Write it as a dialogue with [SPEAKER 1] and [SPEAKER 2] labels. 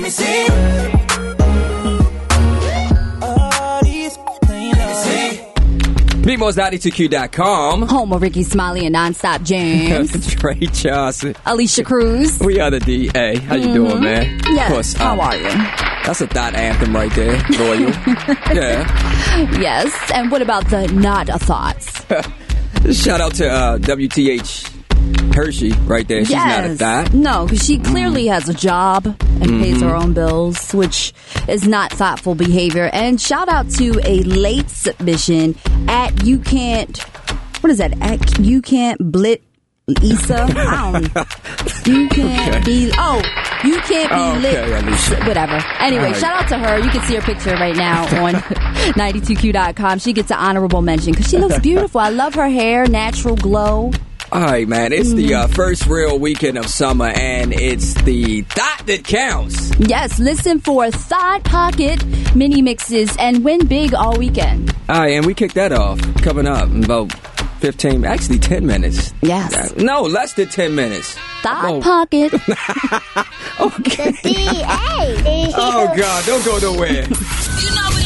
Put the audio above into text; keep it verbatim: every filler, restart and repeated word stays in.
[SPEAKER 1] me see.
[SPEAKER 2] Mimos ninety-two Q dot com.
[SPEAKER 3] Home of Ricky Smiley and Nonstop James.
[SPEAKER 2] Trey Johnson.
[SPEAKER 3] Alicia Cruz.
[SPEAKER 2] We are the D A. How you mm-hmm. doing, man?
[SPEAKER 3] Yes.
[SPEAKER 2] Of course,
[SPEAKER 3] How
[SPEAKER 2] um,
[SPEAKER 3] are you?
[SPEAKER 2] That's a thought anthem right there. Loyal. Yeah.
[SPEAKER 3] Yes. And what about the not a thoughts?
[SPEAKER 2] Shout out to uh, W T H Hershey right there. She's
[SPEAKER 3] yes.
[SPEAKER 2] not a thought.
[SPEAKER 3] No, because she clearly mm. has a job and mm-hmm. pays her own bills, which is not thoughtful behavior. And shout out to a late submission at You Can't, what is that? At You Can't Blit Issa? I don't know. You can't okay. be, oh, you can't be
[SPEAKER 2] oh, okay,
[SPEAKER 3] lit. Whatever. Anyway, right. Shout out to her. You can see her picture right now on ninety-two Q dot com. She gets an honorable mention because she looks beautiful. I love her hair, natural glow.
[SPEAKER 2] All right, man. It's the uh, first real weekend of summer, and it's the thought that counts.
[SPEAKER 3] Yes, listen for Thought Pocket mini mixes and win big all weekend.
[SPEAKER 2] All right, and we kick that off coming up in about fifteen, actually ten minutes.
[SPEAKER 3] Yes.
[SPEAKER 2] No, less than ten minutes.
[SPEAKER 3] Thought
[SPEAKER 2] oh.
[SPEAKER 3] Pocket.
[SPEAKER 2] Okay.
[SPEAKER 4] The D A.
[SPEAKER 2] Oh, God. Don't go nowhere.
[SPEAKER 4] You know